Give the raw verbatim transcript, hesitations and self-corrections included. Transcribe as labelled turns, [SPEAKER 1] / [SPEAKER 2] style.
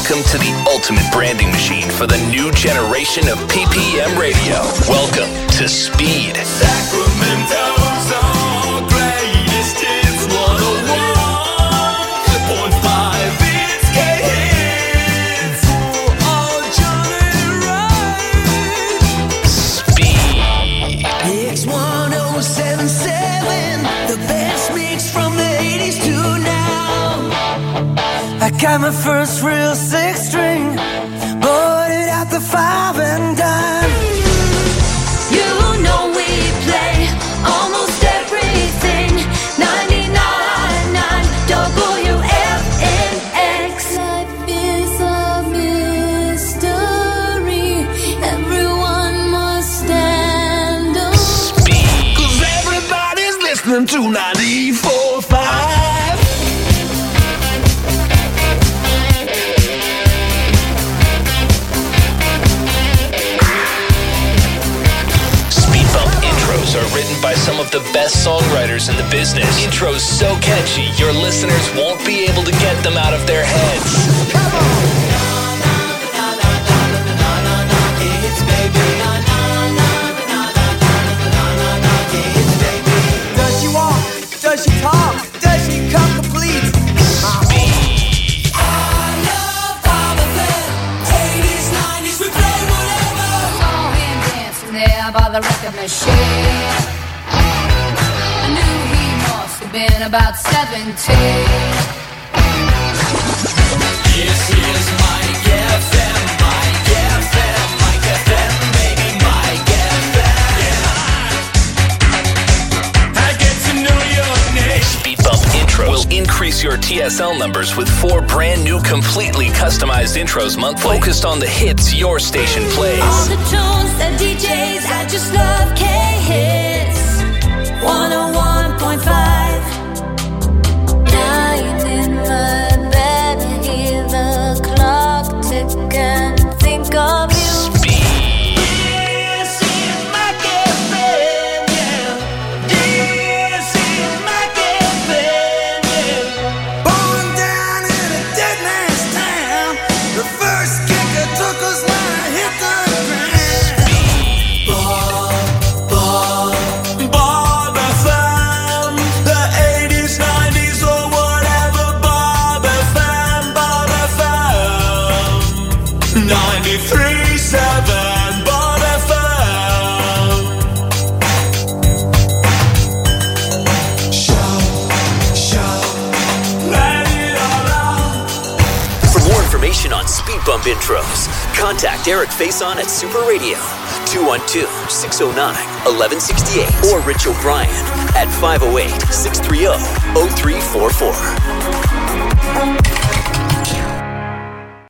[SPEAKER 1] Welcome to the ultimate branding machine for the new generation of P P M radio. Welcome to Speed. Sacramento's our greatest hits, one oh one point five, it's K-Hits. For all Johnny Ride. Speed.
[SPEAKER 2] X one oh seven seven, the best mix from the eighties to now. I got my first real six string, bought it at the five and dime.
[SPEAKER 3] You know we play almost everything. ninety-nine point nine W F N X. Life is a mystery. Everyone must stand up.
[SPEAKER 1] Speed.
[SPEAKER 2] 'Cause everybody's listening to ninety-four point five.
[SPEAKER 1] Are written by some of the best songwriters in the business. Intros so catchy, your listeners won't be able to get them out of their heads.
[SPEAKER 2] Come on!
[SPEAKER 4] It's baby. Does she walk? Does she talk? Does she come complete?
[SPEAKER 1] Speed.
[SPEAKER 4] I love Bobby Flynn. eighties, nineties, we play whatever.
[SPEAKER 3] Saw him dancing there by the record machine. I knew he must have been about seventeen.
[SPEAKER 4] This is Mike F M, Mike F M, Mike F M, baby, Mike F M. I get to know your name.
[SPEAKER 1] Speed Bump Intros will increase your T S L numbers with four brand new, completely customized intros monthly, focused on the hits your station plays.
[SPEAKER 3] All the tunes, the D Js, I just love K-Hits. one oh one point five. Lying in my bed, I hear the clock tick and think of you.
[SPEAKER 2] This is my girlfriend, yeah. This is my girlfriend, yeah. Born down in a dead man's town. The first kicker took us when I hit the ground. Bob, Bob, Bob F M. The eighties, nineties, or whatever. Bob F M, Bob F M. ninety-three point seven, Bob F M. Shout, shout, let it all out.
[SPEAKER 5] For more information on Speed Bump Intros, contact Eric Faison at Super Radio, two one two, six oh nine, eleven sixty-eight, or Rich O'Brien at five oh eight, six three oh, oh three four four.